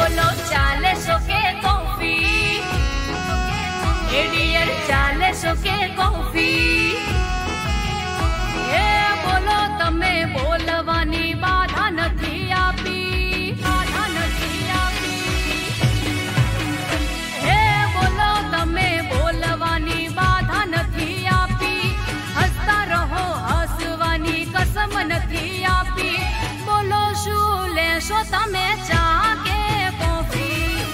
बोलो 400 के coffee, dear 400 के कॉफी। ए बोलो तमे बोलवानी बाधा नथी आपी, बाधा नथी आपी। ए बोलो तमे बोलवानी बाधा नथी आपी, हसता रहो हसवानी कसम नथी आपी। बोलो शू लेशो तमे चा के कॉफी।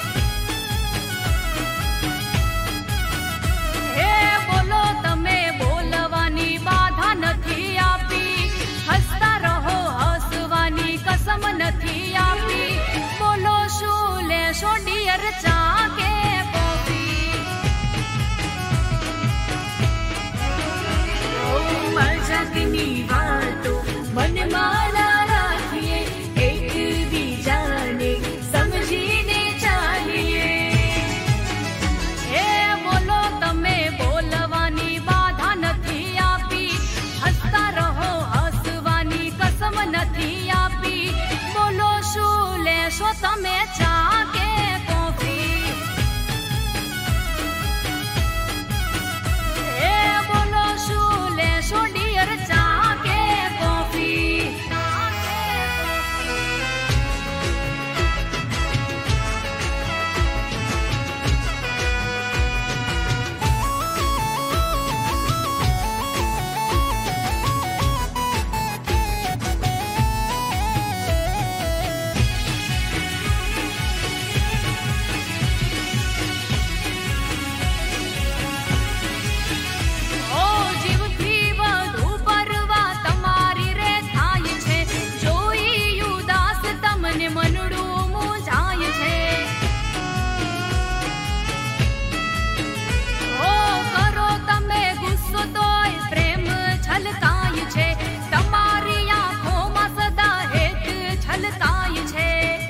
ए बोलो तमे बोलवानी बाधा नथी आपी, हसता रहो हसवानी कसम नथी आपी। बोलो शू लेशो डियर चा के कॉफी। ओ मजाकनी वातो मનમાં રાખીએ, એકબીજાને સમજીને ચાલીએ। એ બોલો તમે બોલવાની બાધા નથી આપી, હસતા રહો હસવાની કસમ નથી આપી। બોલો શું લેશો તમે ચા કે કોફી? એ બોલો શું લેશો ડિયર ચા કે કોફી? ઓ જીવથી વધુ પરવા તમારી રે થાય છે, જોઈ ઉદાસ તમને મનડું મૂંઝાય છે। ઓ કરો તમે ગુસ્સો તોય પ્રેમ છલકાય છે, તમારી આંખોમાં સદા હેત છલકાય છે।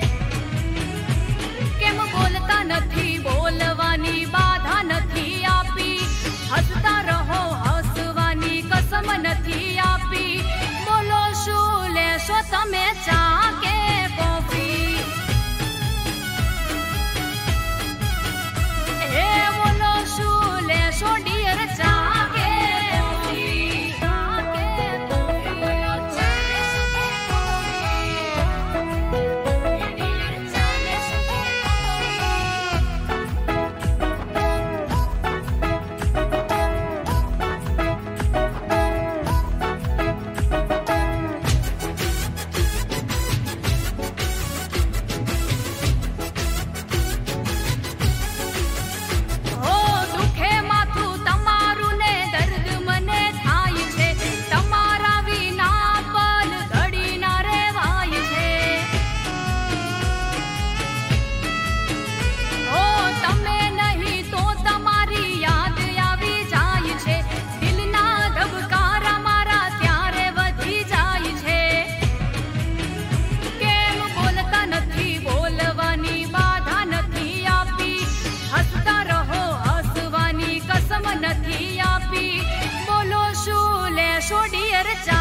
કેમ બોલતા નથી બોલવાની બાધા નથી આપી, હસતા રહો હસવાની કસમ નથી આપી। બોલો શું લેશો તમે ચા કે કોફી? એ બોલો શું લેશો ડિયર ચા કે કોફી? ચા કે કોફી? બોલો 400 કે કોફી, ડિયર 400 કે ઓ દુખે માથું તમારું ને દર્દ મને થાય છે, તમારા વિના પલ ઘડી ના રહેવાય છે। ઓ તમે નહીં તો તમારી યાદ આવી જાય છે, દિલના ધબકારા મારા ત્યારે વધી જાય છે। કેમ બોલતા નથી બોલવાની બાધા નથી આપી, હસતા રહો હસવાની કસમ નથી આપી। બોલો શું લેશો ડિયર ચા